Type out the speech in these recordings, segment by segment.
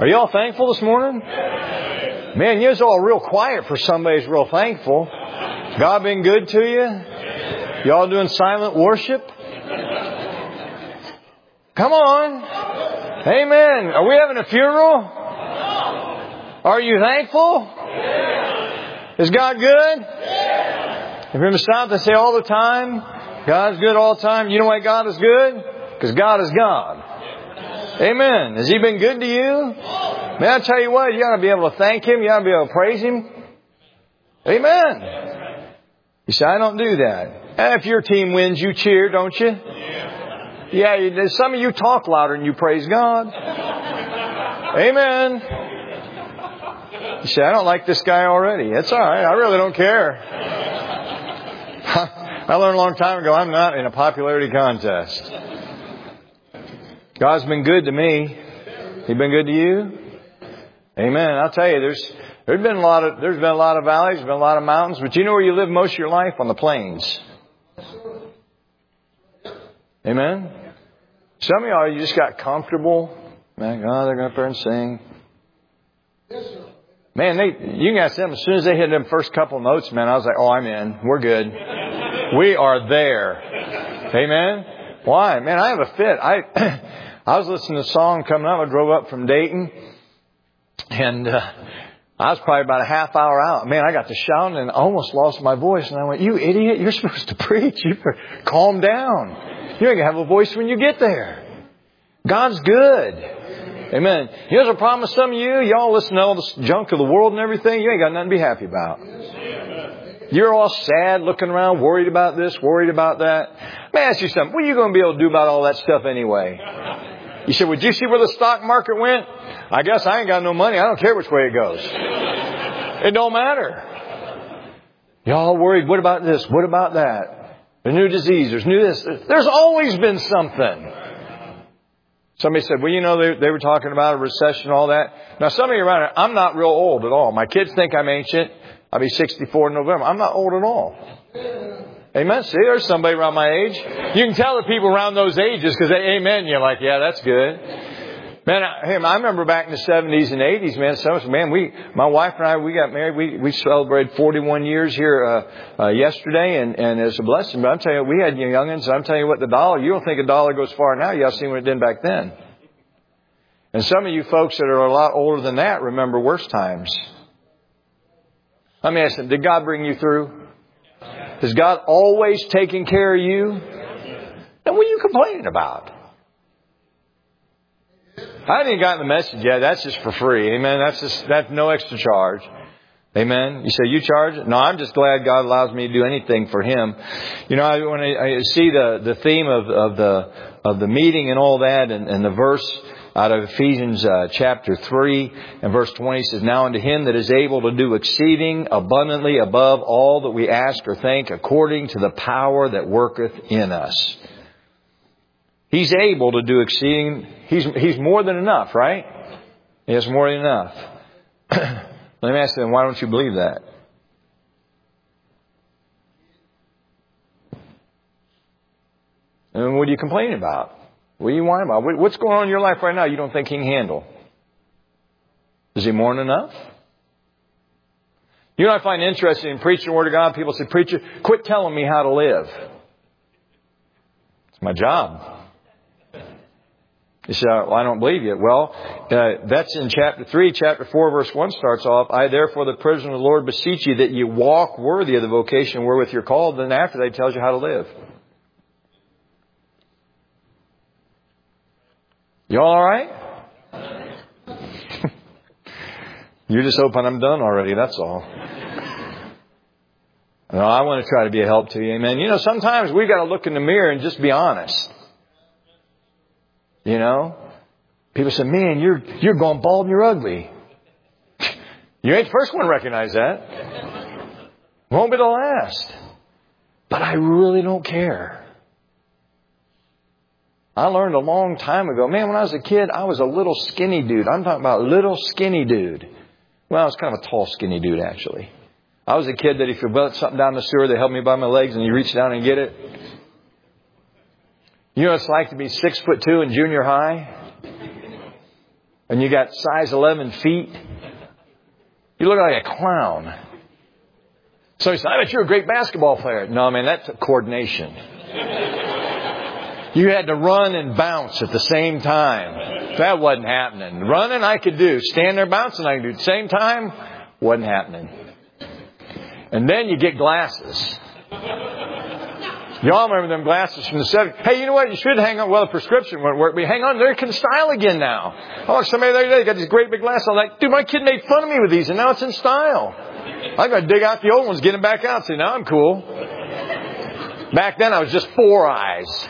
Are you all thankful this morning? Man, you're all real quiet for somebody who's real thankful. God been good to you? Y'all doing silent worship? Come on. Amen. Are we having a funeral? Are you thankful? Is God good? If you're in the South, they say all the time, God's good all the time. You know why God is good? Because God is God. Amen. Has He been good to you? Man, I tell you what, you ought to be able to thank Him. You ought to be able to praise Him. Amen. You say, I don't do that. If your team wins, you cheer, don't you? Yeah, some of you talk louder than you praise God. Amen. You say, I don't like this guy already. That's all right. I really don't care. I learned a long time ago, I'm not in a popularity contest. God's been good to me. He been good to you? Amen. I'll tell you, there's been a lot of valleys, there's been a lot of mountains, but you know where you live most of your life? On the plains. Amen. Some of y'all, you just got comfortable. Man, oh, they're going up there and sing. Man, you can ask them, as soon as they hit them first couple notes, man, I was like, oh, I'm in. We're good. We are there. Amen. Why? Man, I have a fit. I was listening to a song coming up. I drove up from Dayton. And I was probably about a half hour out. Man, I got to shouting and almost lost my voice. And I went, you idiot, you're supposed to preach. You calm down. You ain't going to have a voice when you get there. God's good. Amen. Here's a problem with some of you. Y'all listen to all this junk of the world and everything. You ain't got nothing to be happy about. You're all sad, looking around, worried about this, worried about that. Let me ask you something. What are you going to be able to do about all that stuff anyway? You said, would you see where the stock market went? I guess I ain't got no money. I don't care which way it goes. It don't matter. Y'all worried. What about this? What about that? There's new disease. There's new this. There's always been something. Somebody said, well, you know, they were talking about a recession and all that. Now, some of you around here, I'm not real old at all. My kids think I'm ancient. I'll be 64 in November. I'm not old at all. Amen. See, there's somebody around my age. You can tell the people around those ages because they amen. You're like, yeah, that's good. Man, I remember back in the 70s and 80s, man, my wife and I, we got married. We celebrated 41 years here yesterday, and it's a blessing. But I'm telling you, we had youngins. I'm telling you what, you don't think a dollar goes far now. Y'all seen what it did back then. And some of you folks that are a lot older than that remember worse times. Let me ask you, did God bring you through? Has God always taken care of you? Then what are you complaining about? I haven't even gotten the message yet. That's just for free. Amen. That's no extra charge. Amen. You say, you charge it? No, I'm just glad God allows me to do anything for Him. You know, when I see the theme of the meeting and all that, and the verse out of Ephesians chapter 3 and verse 20 says, now unto Him that is able to do exceeding abundantly above all that we ask or think, according to the power that worketh in us. He's able to do exceeding. He's more than enough, right? He has more than enough. Let me ask you, why don't you believe that? And what are you complaining about? What are you whining about? What's going on in your life right now you don't think He can handle? Is He more than enough? You know what I find interesting in preaching the Word of God? People say, preacher, quit telling me how to live. It's my job. You say, well, I don't believe you. Well, that's in chapter 3. Chapter 4, verse 1 starts off, I therefore, the prisoner of the Lord, beseech you that you walk worthy of the vocation wherewith you're called. Then after that, He tells you how to live. You all right? You're just hoping I'm done already, that's all. No, I want to try to be a help to you. Amen. You know, sometimes we've got to look in the mirror and just be honest. You know? People say, man, you're going bald and you're ugly. You ain't the first one to recognize that. Won't be the last. But I really don't care. I learned a long time ago. Man, when I was a kid, I was a little skinny dude. I'm talking about little skinny dude. Well, I was kind of a tall skinny dude, actually. I was a kid that if you let something down the sewer, they held me by my legs and you reach down and get it. You know what it's like to be 6'2" in junior high? and you got size 11 feet, you look like a clown. So he said, I bet you're a great basketball player. No, man, that's coordination. You had to run and bounce at the same time. That wasn't happening. Running I could do. Stand there bouncing I could do. At the same time, wasn't happening. And then you get glasses. Y'all remember them glasses from the 70s. Hey, you know what? You should hang on. Well, the prescription won't work. But hang on. They can style again now. Oh, somebody the other day got these great big glasses. I'm like, dude, my kid made fun of me with these, and now it's in style. I got to dig out the old ones, get them back out. See, now I'm cool. Back then, I was just 4 eyes.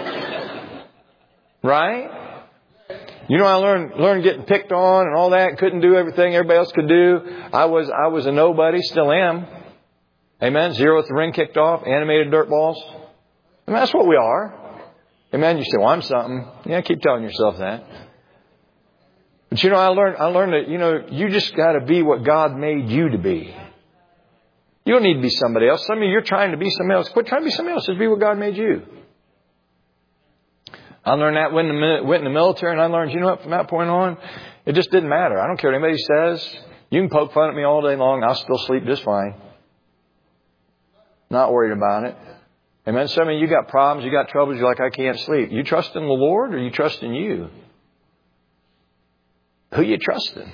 Right? You know, I learned getting picked on and all that. Couldn't do everything everybody else could do. I was a nobody. Still am. Amen. 0 with the ring kicked off. Animated dirt balls. I mean, that's what we are. Amen. You say, well, I'm something. Yeah, keep telling yourself that. But you know, I learned that, you know, you just got to be what God made you to be. You don't need to be somebody else. Some of you, you're trying to be somebody else. Quit trying to be somebody else. Just be what God made you. I learned that when I went in the military, and I learned, you know what, from that point on, it just didn't matter. I don't care what anybody says. You can poke fun at me all day long. I'll still sleep just fine. Not worried about it. Amen. Some of you got problems, you got troubles, you're like, I can't sleep. You trust in the Lord or you trust in you? Who you trusting?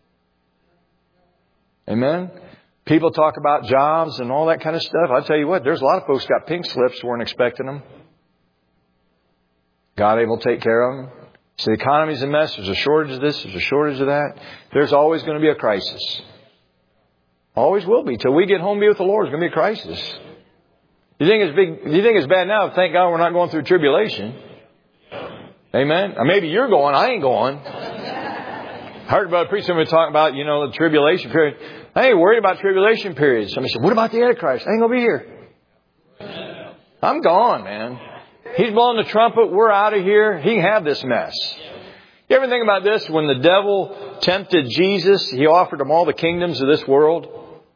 Amen. People talk about jobs and all that kind of stuff. I'll tell you what, there's a lot of folks got pink slips, weren't expecting them. God able to take care of them. So the economy's a mess. There's a shortage of this. There's a shortage of that. There's always going to be a crisis. Always will be. Till we get home and be with the Lord, it's going to be a crisis. You think it's big? You think it's bad now? Thank God we're not going through tribulation. Amen. Or maybe you're going. I ain't going. I heard about a preacher talking about, you know, the tribulation period. I ain't worried about tribulation periods. Somebody said, what about the Antichrist? I ain't going to be here. I'm gone, man. He's blowing the trumpet. We're out of here. He can have this mess. You ever think about this? When the devil tempted Jesus, he offered him all the kingdoms of this world.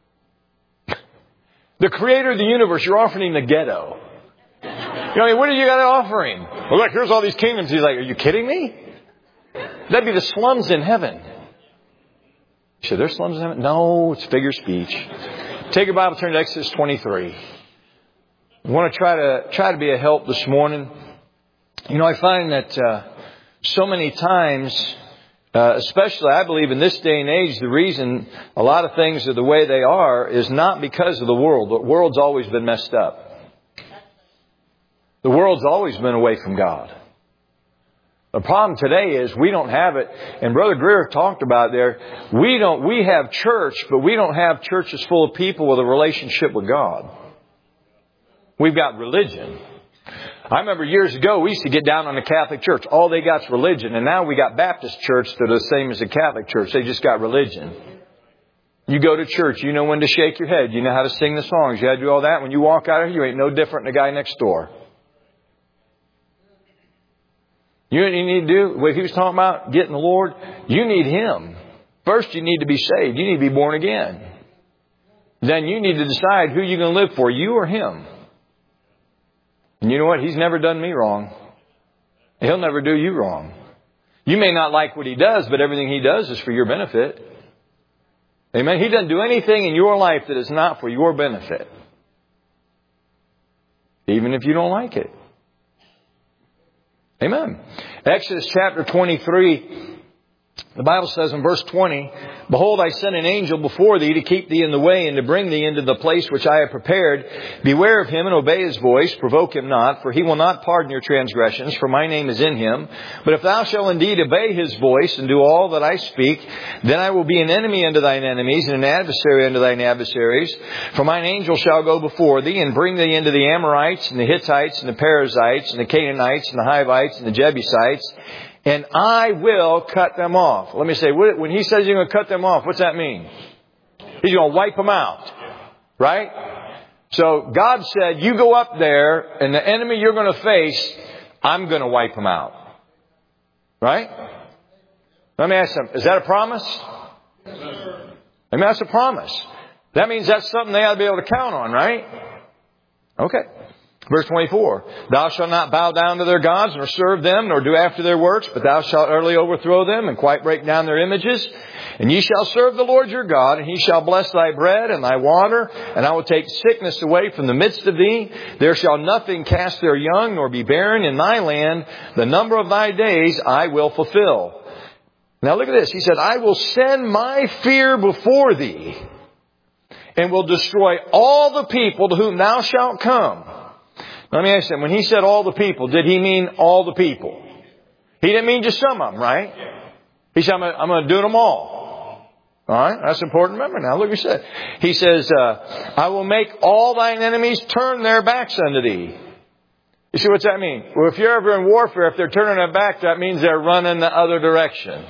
The creator of the universe, you're offering him the ghetto. You know, I mean, what do you got to offer him? Well, look, here's all these kingdoms. He's like, are you kidding me? That'd be the slums in heaven. You said, there's slums in heaven? No, it's figure speech. Take your Bible, turn to Exodus 23. I want to try to be a help this morning. You know, I find that so many times, especially I believe in this day and age, the reason a lot of things are the way they are is not because of the world. The world's always been messed up. The world's always been away from God. The problem today is we don't have it. And Brother Greer talked about there. We have church, but we don't have churches full of people with a relationship with God. We've got religion. I remember years ago, we used to get down on the Catholic Church. All they got's religion. And now we got Baptist church that are the same as the Catholic Church. They just got religion. You go to church, you know when to shake your head. You know how to sing the songs. You got to do all that. When you walk out of here, you ain't no different than the guy next door. You know what you need to do? What he was talking about, getting the Lord, you need Him. First, you need to be saved. You need to be born again. Then you need to decide who you're going to live for, you or Him. And you know what? He's never done me wrong. He'll never do you wrong. You may not like what He does, but everything He does is for your benefit. Amen. He doesn't do anything in your life that is not for your benefit. Even if you don't like it. Amen. Exodus chapter 23. The Bible says in verse 20, behold, I send an angel before thee to keep thee in the way and to bring thee into the place which I have prepared. Beware of him and obey his voice. Provoke him not, for he will not pardon your transgressions, for my name is in him. But if thou shalt indeed obey his voice and do all that I speak, then I will be an enemy unto thine enemies and an adversary unto thine adversaries. For mine angel shall go before thee and bring thee into the Amorites and the Hittites and the Perizzites and the Canaanites and the Hivites and the Jebusites. And I will cut them off. Let me say, when he says he's going to cut them off, what's that mean? He's going to wipe them out. Right? So God said, you go up there and the enemy you're going to face, I'm going to wipe them out. Right? Let me ask them, is that a promise? Yes, sir. I mean, that's a promise. That means that's something they ought to be able to count on, right? Okay. Verse 24, thou shalt not bow down to their gods, nor serve them, nor do after their works, but thou shalt utterly overthrow them, and quite break down their images. And ye shall serve the Lord your God, and He shall bless thy bread and thy water, and I will take sickness away from the midst of thee. There shall nothing cast their young, nor be barren in thy land. The number of thy days I will fulfill. Now look at this. He said, I will send my fear before thee, and will destroy all the people to whom thou shalt come. Let me ask you, when He said all the people, did He mean all the people? He didn't mean just some of them, right? He said, I'm going to do them all. All right? That's important to remember now. Look what He said. He says, I will make all thine enemies turn their backs unto thee. You see, what's that mean? Well, if you're ever in warfare, if they're turning their back, that means they're running the other direction.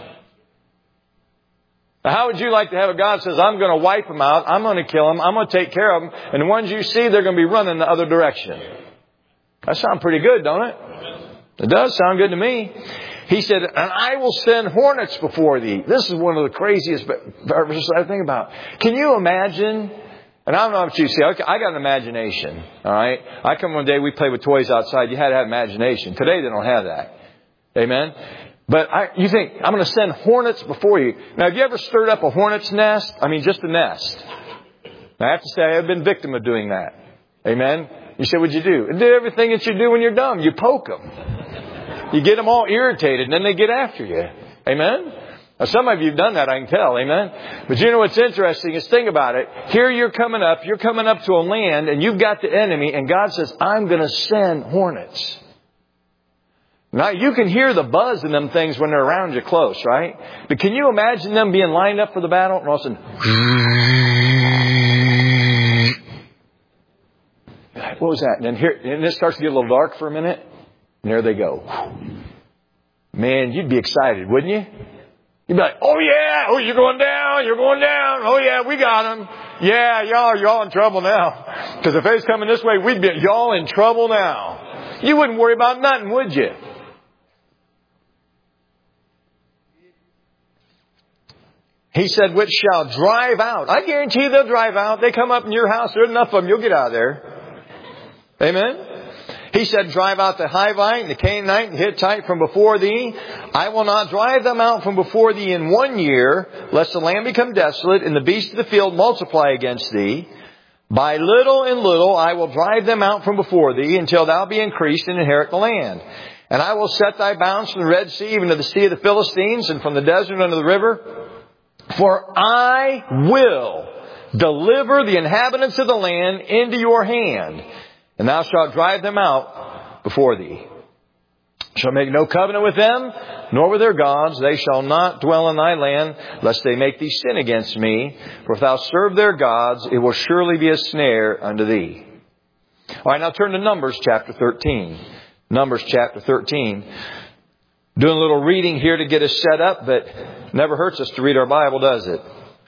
Now, how would you like to have a God that says, I'm going to wipe them out, I'm going to kill them, I'm going to take care of them, and the ones you see, they're going to be running the other direction? That sounds pretty good, don't it? It does sound good to me. He said, and I will send hornets before thee. This is one of the craziest verses I think about. Can you imagine? And I don't know what you see. I got an imagination. All right. I come one day, we play with toys outside. You had to have imagination. Today they don't have that. Amen. But you think, I'm going to send hornets before you. Now, have you ever stirred up a hornet's nest? I mean, just a nest. Now, I have to say, I've been victim of doing that. Amen. You say, what'd you do? And do everything that you do when you're dumb. You poke them. You get them all irritated, and then they get after you. Amen? Now, some of you have done that, I can tell. Amen? But you know what's interesting is, think about it. Here you're coming up to a land, and you've got the enemy, and God says, I'm going to send hornets. Now, you can hear the buzz in them things when they're around you close, right? But can you imagine them being lined up for the battle, and all of a sudden... What was that? And it starts to get a little dark for a minute. And there they go. Man, you'd be excited, wouldn't you? You'd be like, oh yeah, oh you're going down, oh yeah, we got them. Yeah, y'all in trouble now. Because if they was coming this way, we'd be y'all in trouble now. You wouldn't worry about nothing, would you? He said, which shall drive out. I guarantee you they'll drive out. They come up in your house, there's enough of them, you'll get out of there. Amen? He said, drive out the Hivite, and the Canaanite, and the Hittite from before thee. I will not drive them out from before thee in 1 year, lest the land become desolate, and the beasts of the field multiply against thee. By little and little I will drive them out from before thee, until thou be increased and inherit the land. And I will set thy bounds from the Red Sea, even to the sea of the Philistines, and from the desert unto the river. For I will deliver the inhabitants of the land into your hand. And thou shalt drive them out before thee. Shall make no covenant with them, nor with their gods. They shall not dwell in thy land, lest they make thee sin against me. For if thou serve their gods, it will surely be a snare unto thee. All right, now turn to Numbers chapter 13. Numbers chapter 13. Doing a little reading here to get us set up, but never hurts us to read our Bible, does it?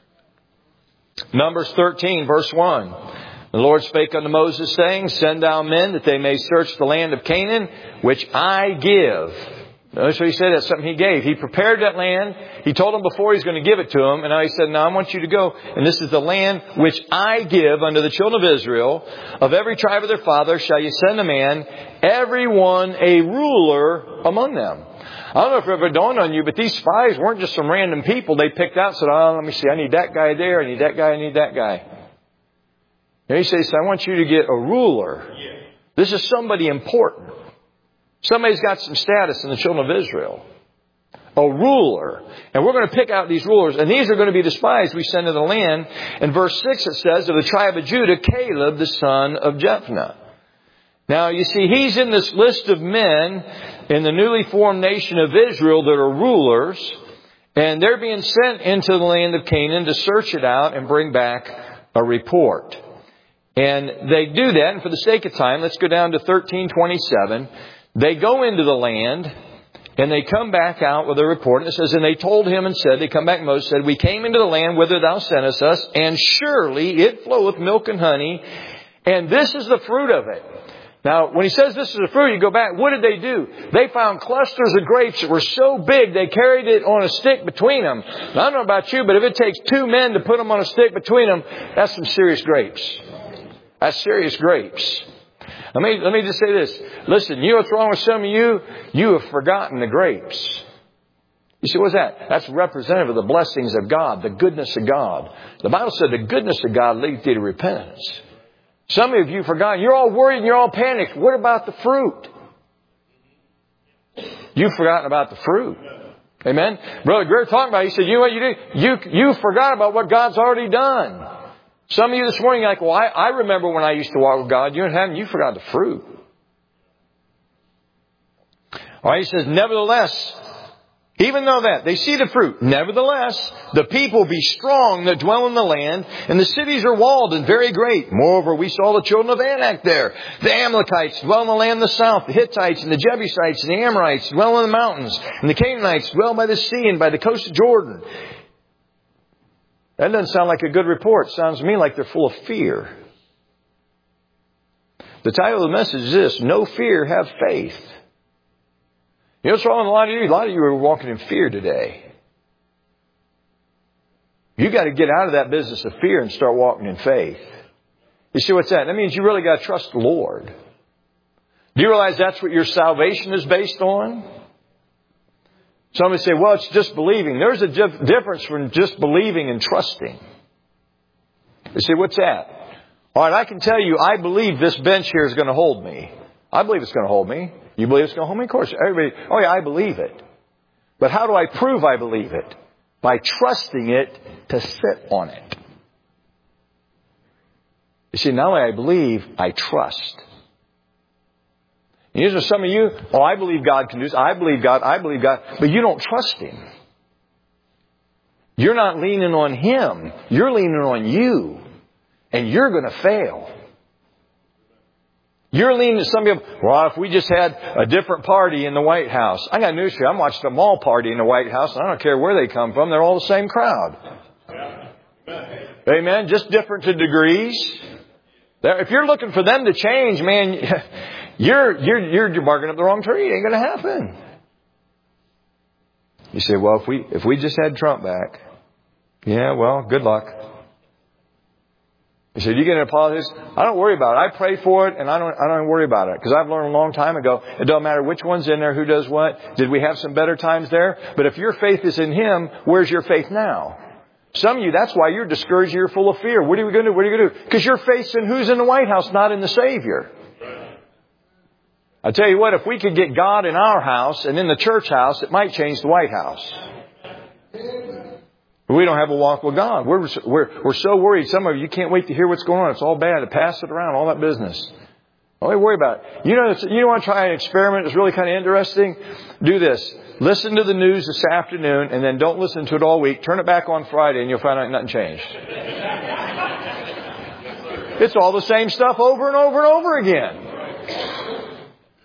Numbers 13, verse 1. The Lord spake unto Moses, saying, send thou men that they may search the land of Canaan, which I give. Notice what He said. That's something He gave. He prepared that land. He told them before He's going to give it to them. And now He said, now I want you to go. And this is the land which I give unto the children of Israel. Of every tribe of their father shall you send a man, every one a ruler among them. I don't know if it ever dawned on you, but these spies weren't just some random people they picked out and said, oh, let me see, I need that guy there, I need that guy, I need that guy. And He says, I want you to get a ruler. This is somebody important. Somebody's got some status in the children of Israel. A ruler. And we're going to pick out these rulers. And these are going to be the spies we send to the land. In verse 6 it says, of the tribe of Judah, Caleb, the son of Jephunneh. Now, you see, he's in this list of men in the newly formed nation of Israel that are rulers. And they're being sent into the land of Canaan to search it out and bring back a report. And they do that. And for the sake of time, let's go down to 13:27. They go into the land and they come back out with a report. And it says, and they told him and said, they come back, Moses said, we came into the land whither thou sentest us, and surely it floweth milk and honey, and this is the fruit of it. Now, when he says this is the fruit, you go back, what did they do? They found clusters of grapes that were so big, they carried it on a stick between them. Now, I don't know about you, but if it takes 2 men to put them on a stick between them, that's some serious grapes. That's serious grapes. Let me just say this. Listen, you know what's wrong with some of you? You have forgotten the grapes. You see, what's that? That's representative of the blessings of God, the goodness of God. The Bible said the goodness of God leads thee to repentance. Some of you have forgotten. You're all worried and you're all panicked. What about the fruit? You've forgotten about the fruit. Amen? Brother Greer talking about it. He said, you know what you do? You forgot about what God's already done. Some of you this morning are like, well, I remember when I used to walk with God. You haven't. You forgot the fruit. All right, he says, nevertheless, even though that, they see the fruit. Nevertheless, the people be strong that dwell in the land, and the cities are walled and very great. Moreover, we saw the children of Anak there. The Amalekites dwell in the land of the south. The Hittites and the Jebusites and the Amorites dwell in the mountains. And the Canaanites dwell by the sea and by the coast of Jordan. That doesn't sound like a good report. It sounds to me like they're full of fear. The title of the message is this: No fear, have faith. You know what's wrong with a lot of you? A lot of you are walking in fear today. You got to get out of that business of fear and start walking in faith. You see what's that? That means you really got to trust the Lord. Do you realize that's what your salvation is based on? Somebody say, well, it's just believing. There's a difference from just believing and trusting. You say, what's that? All right, I can tell you, I believe this bench here is going to hold me. I believe it's going to hold me. You believe it's going to hold me? Of course. Everybody, oh yeah, I believe it. But how do I prove I believe it? By trusting it to sit on it. You see, not only I believe, I trust. And here's some of you, oh, I believe God can do this. I believe God. But you don't trust Him. You're not leaning on Him. You're leaning on you. And you're going to fail. You're leaning to some people, well, if we just had a different party in the White House. I got news for you. I'm watching a mall party in the White House, and I don't care where they come from. They're all the same crowd. Amen? Just different to degrees. If you're looking for them to change, man, you're barking up the wrong tree. It ain't going to happen. You say, well, if we just had Trump back. Yeah, well, good luck. He said, you get into politics? I don't worry about it. I pray for it, and I don't worry about it. Because I've learned a long time ago, it don't matter which one's in there, who does what. Did we have some better times there? But if your faith is in Him, where's your faith now? Some of you, that's why you're discouraged, you're full of fear. What are we going to do? What are you going to do? Because your faith's in who's in the White House, not in the Savior. I tell you what, if we could get God in our house and in the church house, it might change the White House. We don't have a walk with God. We're so worried. Some of you can't wait to hear what's going on. It's all bad. Pass it around. All that business. Don't worry about it. You want to try an experiment? It's really kind of interesting. Do this. Listen to the news this afternoon, and then don't listen to it all week. Turn it back on Friday, and you'll find out nothing changed. It's all the same stuff over and over and over again.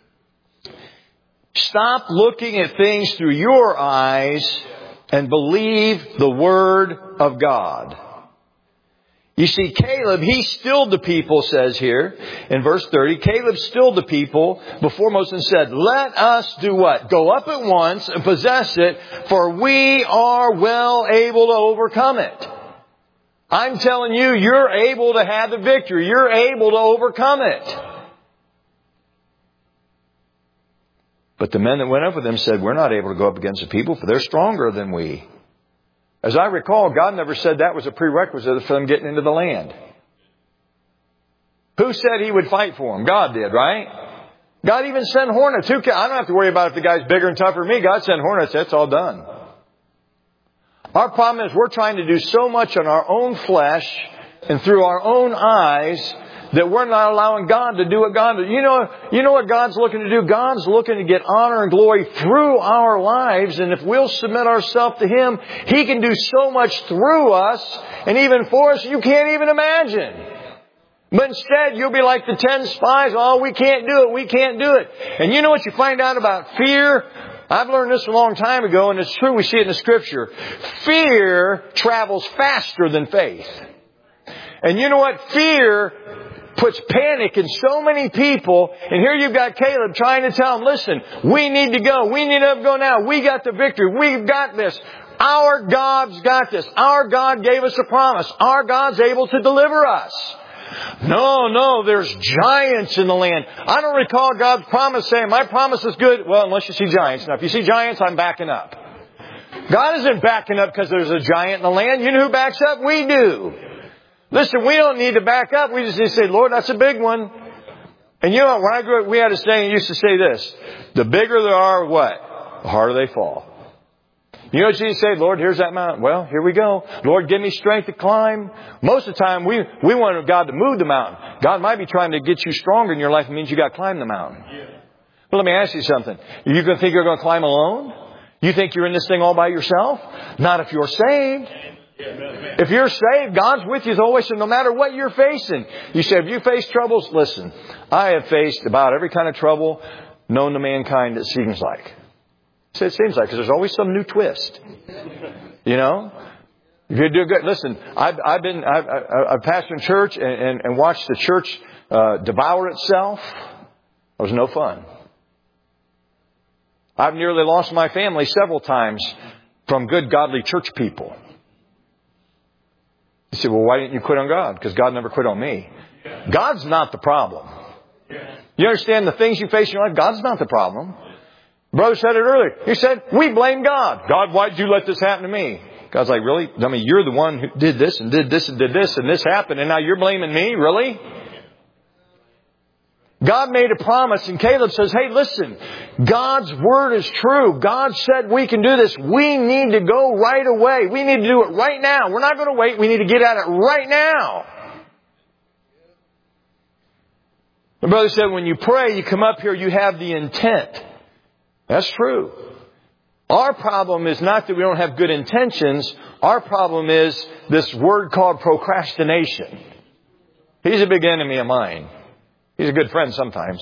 Stop looking at things through your eyes and believe the Word of God. You see, Caleb, he stilled the people, says here in verse 30. Caleb stilled the people before Moses and said, let us do what? Go up at once and possess it, for we are well able to overcome it. I'm telling you, you're able to have the victory. You're able to overcome it. But the men that went up with them said, we're not able to go up against the people, for they're stronger than we. As I recall, God never said that was a prerequisite for them getting into the land. Who said He would fight for them? God did, right? God even sent hornets. I don't have to worry about if the guy's bigger and tougher than me. God sent hornets. That's all done. Our problem is we're trying to do so much on our own flesh and through our own eyes that we're not allowing God to do what God does. You know what God's looking to do? God's looking to get honor and glory through our lives. And if we'll submit ourselves to Him, He can do so much through us and even for us you can't even imagine. But instead, you'll be like the 10 spies. Oh, we can't do it. We can't do it. And you know what you find out about fear? I've learned this a long time ago, and it's true. We see it in the Scripture. Fear travels faster than faith. And you know what? Fear puts panic in so many people. And here you've got Caleb trying to tell them, listen, we need to go. We need to go now. We got the victory. We've got this. Our God's got this. Our God gave us a promise. Our God's able to deliver us. No, there's giants in the land. I don't recall God's promise saying, my promise is good. Well, unless you see giants. Now, if you see giants, I'm backing up. God isn't backing up because there's a giant in the land. You know who backs up? We do. Listen, we don't need to back up. We just need to say, Lord, that's a big one. And you know, when I grew up, we had a saying, used to say this. The bigger they are, what? The harder they fall. You know what Jesus said? Lord, here's that mountain. Well, here we go. Lord, give me strength to climb. Most of the time, we want God to move the mountain. God might be trying to get you stronger in your life. It means you got to climb the mountain. But let me ask you something. You going to think you're going to climb alone? You think you're in this thing all by yourself? Not if you're saved. If you're saved, God's with you always. So no matter what you're facing. You say, if you face troubles, listen. I have faced about every kind of trouble known to mankind, it seems like. It seems like, because there's always some new twist. You know? If you do good, listen, I've pastored in church and watched the church devour itself. It was no fun. I've nearly lost my family several times from good, godly church people. You say, well, why didn't you quit on God? Because God never quit on me. God's not the problem. You understand the things you face in your life? God's not the problem. Brother said it earlier. He said, we blame God. God, why did you let this happen to me? God's like, really? I mean, you're the one who did this and did this and did this and this happened and now you're blaming me? Really? God made a promise and Caleb says, hey, listen, God's word is true. God said we can do this. We need to go right away. We need to do it right now. We're not going to wait. We need to get at it right now. The brother said, when you pray, you come up here, you have the intent. That's true. Our problem is not that we don't have good intentions. Our problem is this word called procrastination. He's a big enemy of mine. He's a good friend sometimes.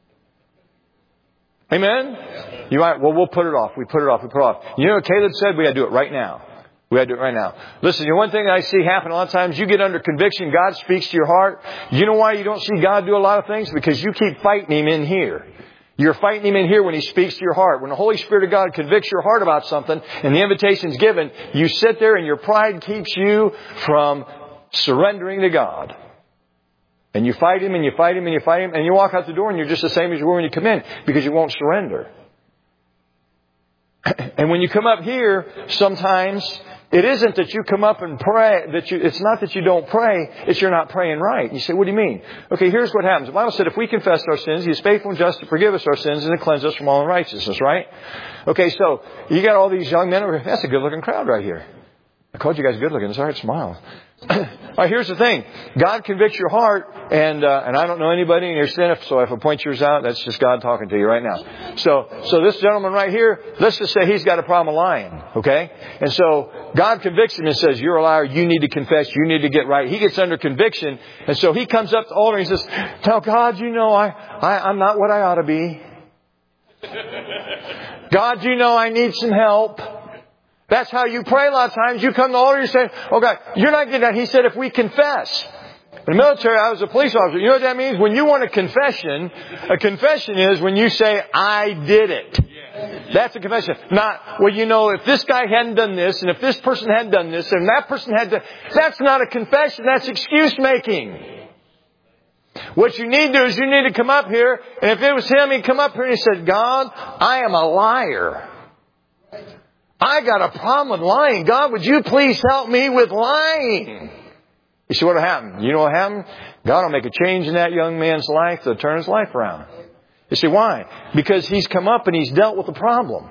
Amen? You might, well, we'll put it off. We put it off. You know what Caleb said? We got to do it right now. We got to do it right now. Listen, the one thing I see happen a lot of times, you get under conviction, God speaks to your heart. You know why you don't see God do a lot of things? Because you keep fighting Him in here. You're fighting Him in here when He speaks to your heart. When the Holy Spirit of God convicts your heart about something and the invitation's given, you sit there and your pride keeps you from surrendering to God. And you fight Him and you fight Him and you fight Him and you walk out the door and you're just the same as you were when you come in because you won't surrender. And when you come up here, sometimes it isn't that you come up and pray, it's not that you don't pray, it's you're not praying right. You say, what do you mean? Okay, here's what happens. The Bible said if we confess our sins, He is faithful and just to forgive us our sins and to cleanse us from all unrighteousness, right? Okay, so you got all these young men over here. That's a good looking crowd right here. I called you guys good looking. It's all right, smile. All right, here's the thing. God convicts your heart, and I don't know anybody in your sin, so if I point yours out, that's just God talking to you right now. So this gentleman right here, let's just say he's got a problem of lying, okay? And so God convicts him and says, you're a liar, you need to confess, you need to get right. He gets under conviction, and so he comes up to the altar and he says, tell God, you know, I'm not what I ought to be. God, you know, I need some help. That's how you pray a lot of times. You come to the altar and you say, oh God, you're not getting that. He said, if we confess. In the military, I was a police officer. You know what that means? When you want a confession is when you say, I did it. That's a confession. Not, well, you know, if this guy hadn't done this, and if this person hadn't done this, and that person had done... That's not a confession. That's excuse making. What you need to do is you need to come up here, and if it was him, he'd come up here and he said, God, I am a liar. I got a problem with lying. God, would you please help me with lying? You see what will happen? You know what happened? God will make a change in that young man's life to turn his life around. You see why? Because he's come up and he's dealt with the problem.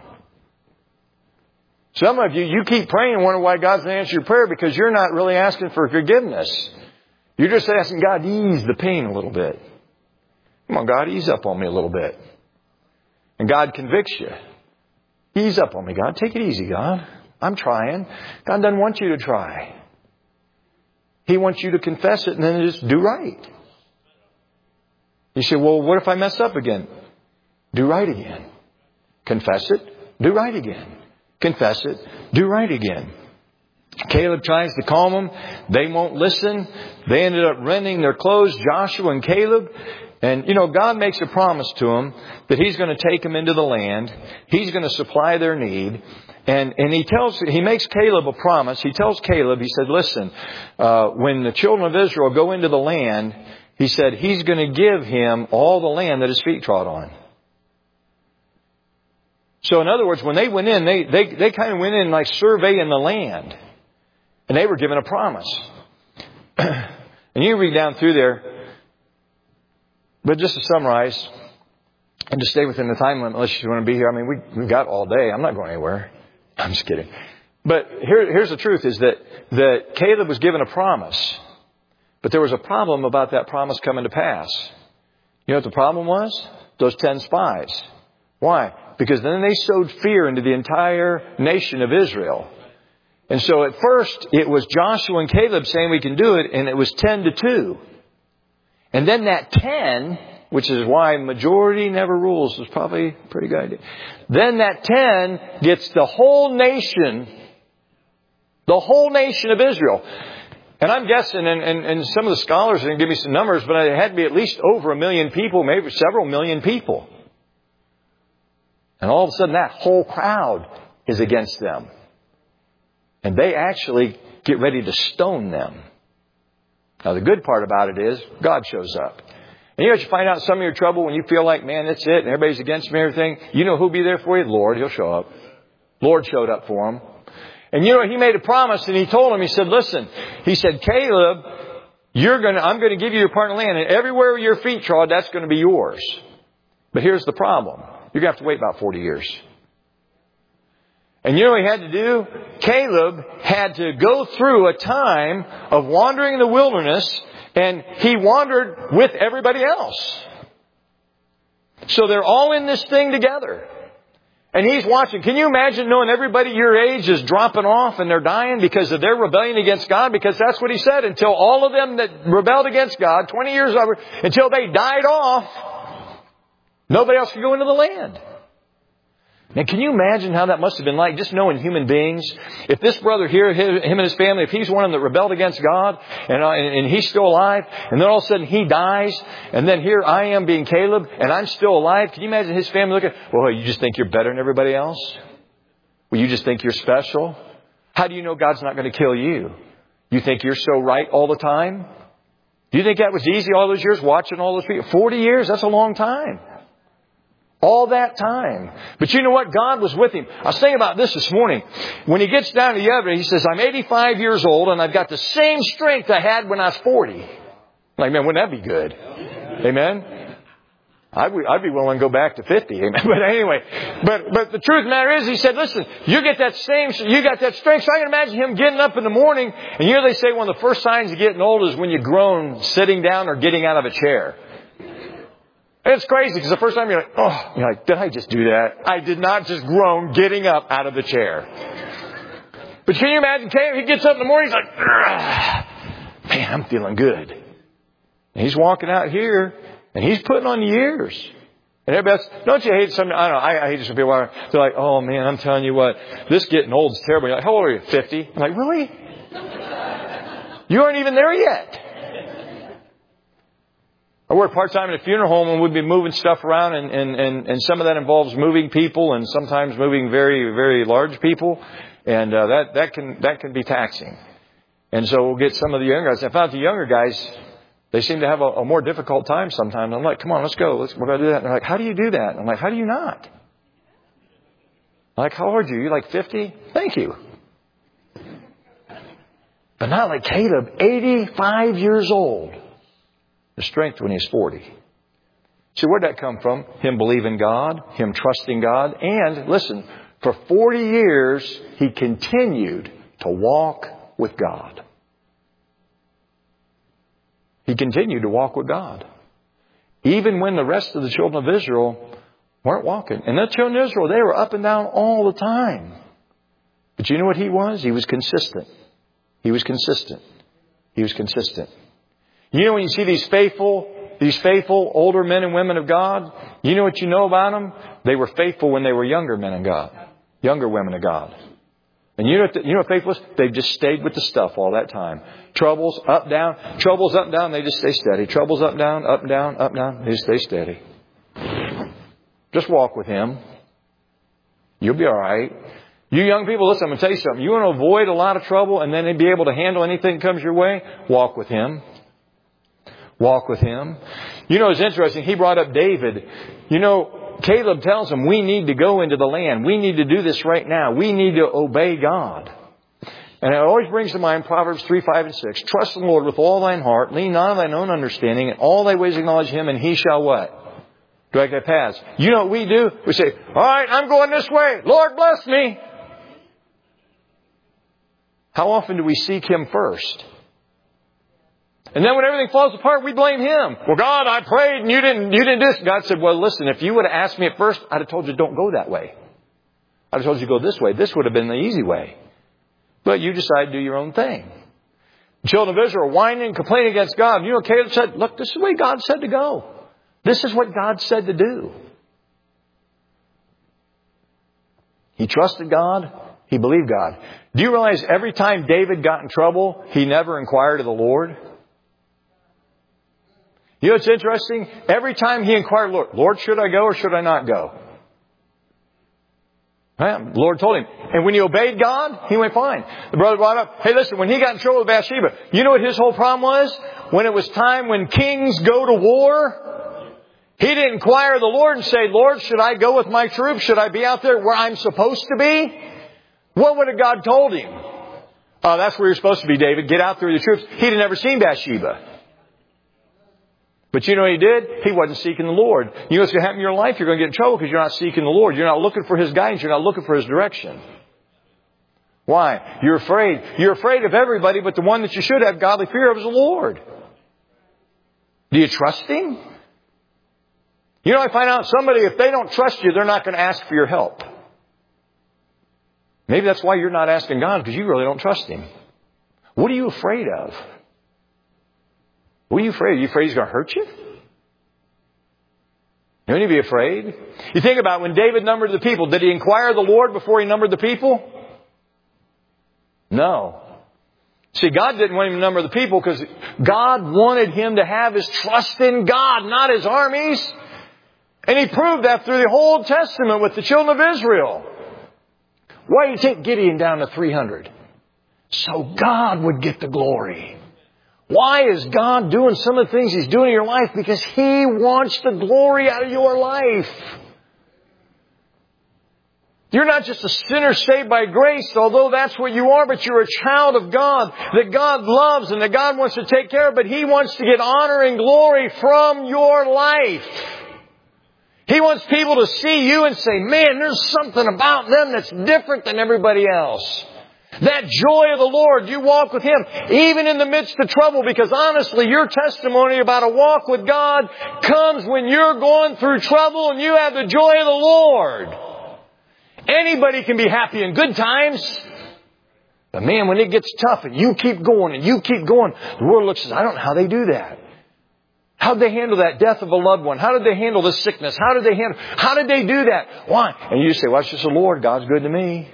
Some of you keep praying and wonder why God's not answering your prayer because you're not really asking for forgiveness. You're just asking God to ease the pain a little bit. Come on, God, ease up on me a little bit. And God convicts you. Ease up on me, God. Take it easy, God. I'm trying. God doesn't want you to try. He wants you to confess it and then just do right. You say, well, what if I mess up again? Do right again. Confess it. Do right again. Confess it. Do right again. Caleb tries to calm them. They won't listen. They ended up rending their clothes, Joshua and Caleb. And, God makes a promise to them that He's going to take them into the land. He's going to supply their need. And He makes Caleb a promise. He tells Caleb, He said, listen, when the children of Israel go into the land, He said, He's going to give him all the land that his feet trod on. So in other words, when they went in, they kind of went in like surveying the land. And they were given a promise. And you read down through there. But just to summarize, and to stay within the time limit, unless you want to be here. I mean, we've got all day. I'm not going anywhere. I'm just kidding. But here's the truth, is that Caleb was given a promise. But there was a problem about that promise coming to pass. You know what the problem was? Those 10 spies. Why? Because then they sowed fear into the entire nation of Israel. And so at first, it was Joshua and Caleb saying we can do it, and it was 10-2. And then that 10, which is why majority never rules, is probably a pretty good idea. Then that 10 gets the whole nation of Israel. And I'm guessing, and some of the scholars didn't give me some numbers, but it had to be at least over 1 million people, maybe several million people. And all of a sudden that whole crowd is against them. And they actually get ready to stone them. Now, the good part about it is God shows up. And you know what you find out in some of your trouble when you feel like, man, that's it, and everybody's against me and everything? You know who'll be there for you? The Lord. He'll show up. Lord showed up for him. And you know, He made a promise, and He told him, He said, listen, He said, Caleb, I'm going to give you your part of land, and everywhere your feet trod, that's going to be yours. But here's the problem. You're going to have to wait about 40 years. And you know what he had to do? Caleb had to go through a time of wandering in the wilderness, and he wandered with everybody else. So they're all in this thing together. And he's watching. Can you imagine knowing everybody your age is dropping off and they're dying because of their rebellion against God? Because that's what He said. Until all of them that rebelled against God, 20 years over, until they died off, nobody else could go into the land. And can you imagine how that must have been like, just knowing human beings? If this brother here, him and his family, if he's one of them that rebelled against God, and he's still alive, and then all of a sudden he dies, and then here I am being Caleb, and I'm still alive. Can you imagine his family looking, well, you just think you're better than everybody else? Well, you just think you're special? How do you know God's not going to kill you? You think you're so right all the time? Do you think that was easy all those years, watching all those people? 40 years, that's a long time. All that time. But you know what? God was with him. I was thinking about this morning. When he gets down to the other, he says, I'm 85 years old and I've got the same strength I had when I was 40. Like, man, wouldn't that be good? Amen? I'd be willing to go back to 50. Amen. But anyway, but the truth of the matter is, he said, listen, you got that strength. So I can imagine him getting up in the morning, and you know they say one of the first signs of getting old is when you groan sitting down or getting out of a chair. It's crazy because the first time you're like, did I just do that? I did not just groan getting up out of the chair. But can you imagine Caleb? He gets up in the morning, he's like, man, I'm feeling good. And he's walking out here and he's putting on the years. And everybody's, don't you hate some, I don't know, I hate some people. They're like, oh man, I'm telling you what, this getting old is terrible. You're like, how old are you? 50? I'm like, really? You aren't even there yet. I work part-time in a funeral home and we'd be moving stuff around and some of that involves moving people and sometimes moving very, very large people. And that can be taxing. And so we'll get some of the younger guys. I found the younger guys, they seem to have a more difficult time sometimes. I'm like, come on, let's go. We're going to do that. And they're like, how do you do that? I'm like, how do you not? I'm like, how old are you? You're like 50? Thank you. But not like Caleb, 85 years old. The strength when he's 40. So where'd that come from? Him believing God, him trusting God, and listen, for 40 years he continued to walk with God. He continued to walk with God. Even when the rest of the children of Israel weren't walking. And the children of Israel, they were up and down all the time. But you know what he was? He was consistent. He was consistent. He was consistent. You know when you see these faithful older men and women of God, you know what you know about them? They were faithful when they were younger men of God, younger women of God. And you know what faith was? They've just stayed with the stuff all that time. Troubles, up, down. Troubles, up, down. They just stay steady. Troubles, up, down, up, down, up, down. They just stay steady. Just walk with Him. You'll be all right. You young people, listen, I'm going to tell you something. You want to avoid a lot of trouble and then be able to handle anything that comes your way? Walk with Him. Walk with Him. You know, it's interesting. He brought up David. You know, Caleb tells him, we need to go into the land. We need to do this right now. We need to obey God. And it always brings to mind Proverbs 3, 5, and 6. Trust in the Lord with all thine heart. Lean not on thine own understanding. In all thy ways acknowledge Him, and He shall what? Direct thy paths. You know what we do? We say, all right, I'm going this way. Lord, bless me. How often do we seek Him first? And then when everything falls apart, we blame Him. Well, God, I prayed and you didn't do this. God said, well, listen, if you would have asked me at first, I'd have told you don't go that way. I'd have told you to go this way. This would have been the easy way. But you decided to do your own thing. The children of Israel are whining and complaining against God. You know, Caleb said, look, this is the way God said to go. This is what God said to do. He trusted God. He believed God. Do you realize every time David got in trouble, he never inquired of the Lord? You know what's interesting? Every time he inquired, Lord, should I go or should I not go? The Lord told him. And when he obeyed God, he went fine. The brother brought up, hey, listen, when he got in trouble with Bathsheba, you know what his whole problem was? When it was time when kings go to war, he didn't inquire of the Lord and say, Lord, should I go with my troops? Should I be out there where I'm supposed to be? What would have God told him? Oh, that's where you're supposed to be, David. Get out there with your troops. He'd have never seen Bathsheba. But you know what he did? He wasn't seeking the Lord. You know what's going to happen in your life? You're going to get in trouble because you're not seeking the Lord. You're not looking for His guidance. You're not looking for His direction. Why? You're afraid. You're afraid of everybody, but the one that you should have godly fear of is the Lord. Do you trust Him? You know, I find out somebody, if they don't trust you, they're not going to ask for your help. Maybe that's why you're not asking God, because you really don't trust Him. What are you afraid of? What are you afraid of? Are you afraid He's going to hurt you? You need to be afraid. You think about when David numbered the people. Did he inquire of the Lord before he numbered the people? No. See, God didn't want him to number the people because God wanted him to have his trust in God, not his armies. And He proved that through the whole Old Testament with the children of Israel. Why did He take Gideon down to 300? So God would get the glory. Why is God doing some of the things He's doing in your life? Because He wants the glory out of your life. You're not just a sinner saved by grace, although that's what you are, but you're a child of God that God loves and that God wants to take care of, but He wants to get honor and glory from your life. He wants people to see you and say, man, there's something about them that's different than everybody else. That joy of the Lord, you walk with Him, even in the midst of trouble, because honestly, your testimony about a walk with God comes when you're going through trouble and you have the joy of the Lord. Anybody can be happy in good times. But man, when it gets tough and you keep going and you keep going, the world looks and says, I don't know how they do that. How did they handle that death of a loved one? How did they handle this sickness? How did they do that? Why? And you say, well, it's just the Lord. God's good to me.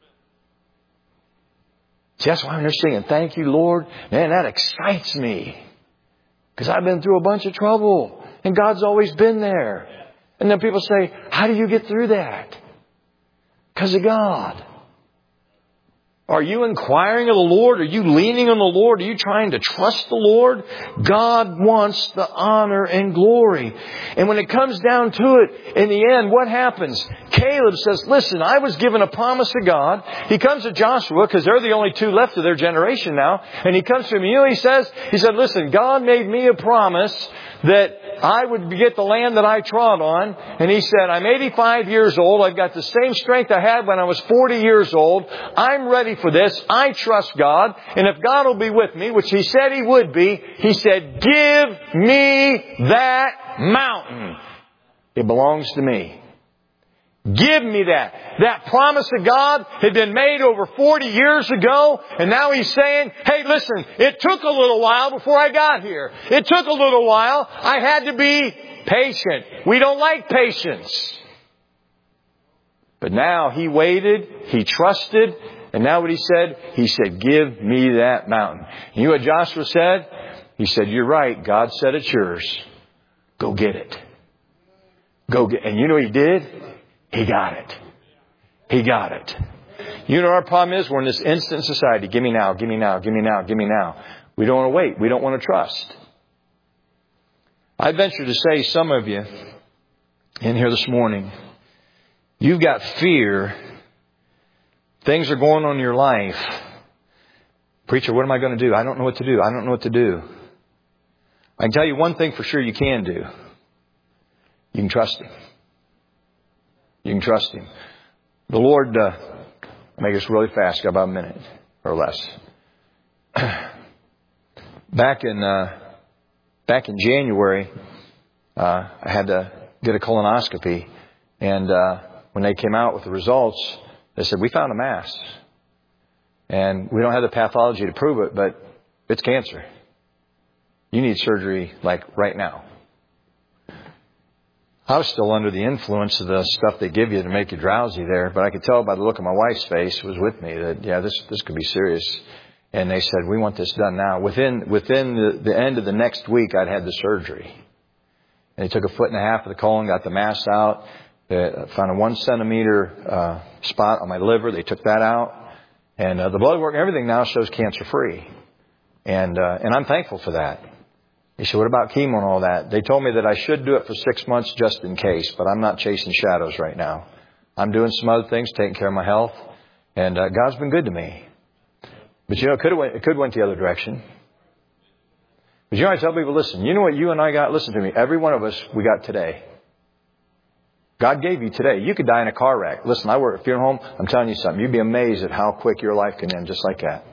See, that's why I'm just singing, thank you, Lord. Man, that excites me. Because I've been through a bunch of trouble. And God's always been there. And then people say, how do you get through that? Because of God. Are you inquiring of the Lord? Are you leaning on the Lord? Are you trying to trust the Lord? God wants the honor and glory. And when it comes down to it, in the end, what happens? Caleb says, listen, I was given a promise of God. He comes to Joshua, because they're the only two left of their generation now. And he comes to him, you know, he said, listen, God made me a promise that I would get the land that I trod on. And he said, I'm 85 years old. I've got the same strength I had when I was 40 years old. I'm ready for this. I trust God. And if God will be with me, which He said He would be, He said, give me that mountain. It belongs to me. Give me that. That promise of God had been made over 40 years ago. And now He's saying, hey, listen, it took a little while before I got here. It took a little while. I had to be patient. We don't like patience. But now he waited. He trusted. And now what he said? He said, give me that mountain. And you know what Joshua said? He said, you're right. God said it's yours. Go get it. Go get it. And you know what he did? He got it. He got it. You know what our problem is? We're in this instant society. Give me now, give me now, give me now, give me now. We don't want to wait. We don't want to trust. I venture to say some of you in here this morning, you've got fear. Things are going on in your life. Preacher, what am I going to do? I don't know what to do. I don't know what to do. I can tell you one thing for sure you can do. You can trust Him. You can trust Him. The Lord, make this really fast, got about a minute or less. Back in January, I had to get a colonoscopy. And when they came out with the results, they said, we found a mass. And we don't have the pathology to prove it, but it's cancer. You need surgery like right now. I was still under the influence of the stuff they give you to make you drowsy there, but I could tell by the look on my wife's face, who was with me, that, yeah, this could be serious. And they said, we want this done now. Within the end of the next week, I'd had the surgery. And they took 1.5 feet of the colon, got the mass out. They found a 1 centimeter spot on my liver. They took that out. And the blood work and everything now shows cancer-free. And I'm thankful for that. He said, what about chemo and all that? They told me that I should do it for 6 months just in case, but I'm not chasing shadows right now. I'm doing some other things, taking care of my health. And God's been good to me. But you know, it could went the other direction. But you know, I tell people, listen, you know what you and I got? Listen to me. Every one of us, we got today. God gave you today. You could die in a car wreck. Listen, I work at a funeral home. I'm telling you something. You'd be amazed at how quick your life can end just like that.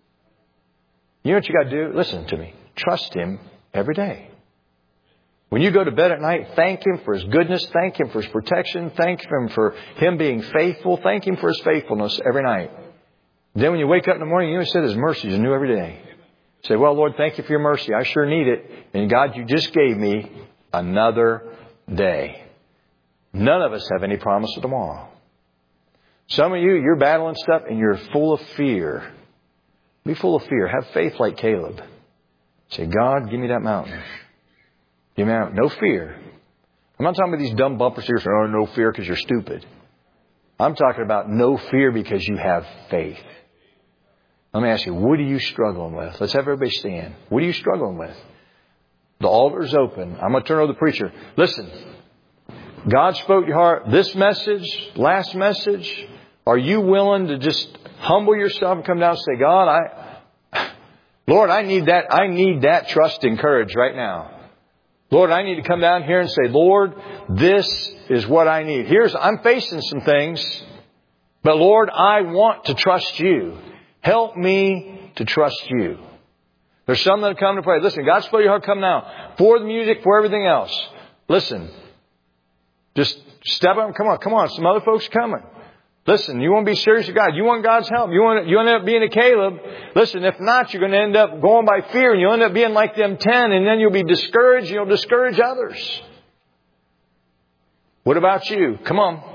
You know what you got to do? Listen to me. Trust Him every day. When you go to bed at night, thank Him for His goodness. Thank Him for His protection. Thank Him for Him being faithful. Thank Him for His faithfulness every night. Then when you wake up in the morning, you know, He said His mercies are new every day. Say, well, Lord, thank you for your mercy. I sure need it. And God, you just gave me another day. None of us have any promise of tomorrow. Some of you, you're battling stuff and you're full of fear. Be full of fear. Have faith like Caleb. Say, God, give me that mountain. Give me that mountain. No fear. I'm not talking about these dumb bumper stickers. Oh, no fear because you're stupid. I'm talking about no fear because you have faith. Let me ask you, what are you struggling with? Let's have everybody stand. What are you struggling with? The altar's open. I'm going to turn over to the preacher. Listen, God spoke to your heart. This message, last message, are you willing to just humble yourself and come down and say, God, Lord, I need that. I need that trust and courage right now. Lord, I need to come down here and say, Lord, this is what I need. I'm facing some things, but Lord, I want to trust you. Help me to trust you. There's some that come to pray. Listen, God's spoke to your heart. Come now. For the music, for everything else. Listen. Just step up and come on. Some other folks are coming. Listen, you want to be serious with God. You want God's help. You end up being a Caleb. Listen, if not, you're going to end up going by fear and you'll end up being like them 10 and then you'll be discouraged and you'll discourage others. What about you? Come on.